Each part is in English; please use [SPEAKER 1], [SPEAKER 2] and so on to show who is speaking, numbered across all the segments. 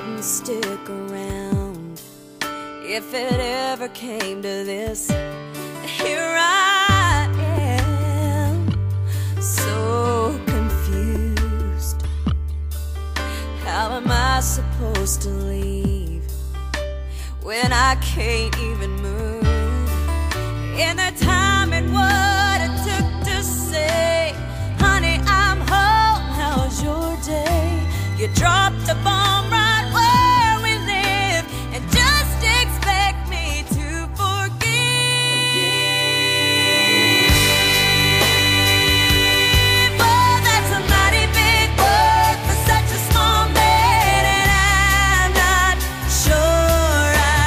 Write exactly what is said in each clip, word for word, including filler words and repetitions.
[SPEAKER 1] wouldn't stick around if it ever came to this. Here I am, so confused. How am I supposed to leave when I can't even move? In the time and what it took to say, honey, I'm home, how's your day? You dropped a bomb right where we live and just expect me to forgive. Oh, that's a mighty big word for such a small man, and I'm not sure I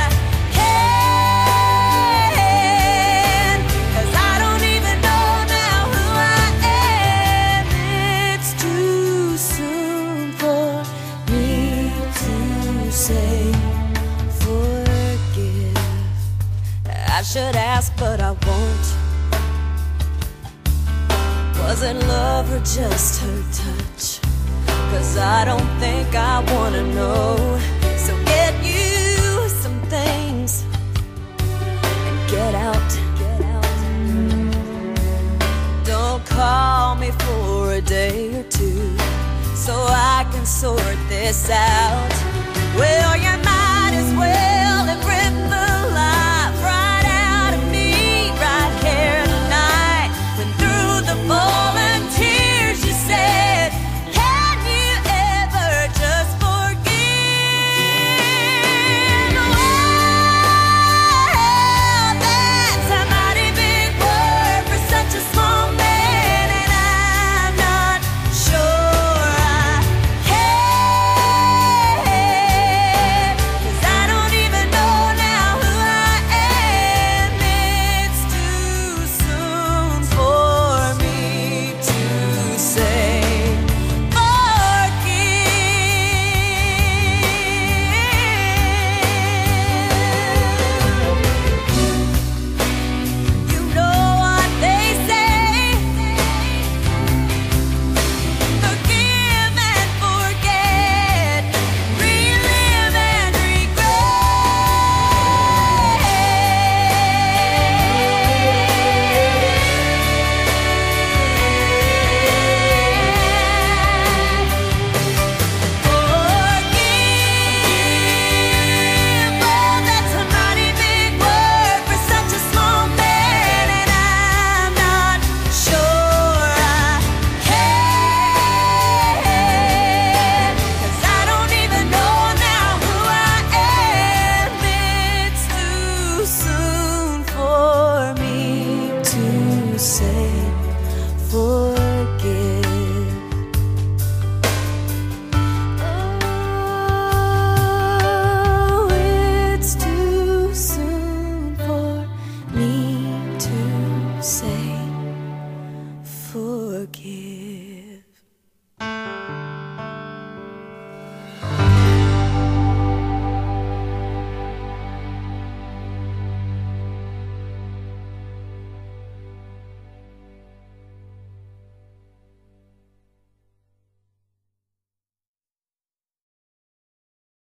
[SPEAKER 1] can, 'cause I don't even know now who I am. It's too soon for me to say forgive. I should ask, but I won't. Was it love or just her touch? 'Cause I don't think I wanna know. So get you some things and get out. Don't call me for a day or two so I can sort this out.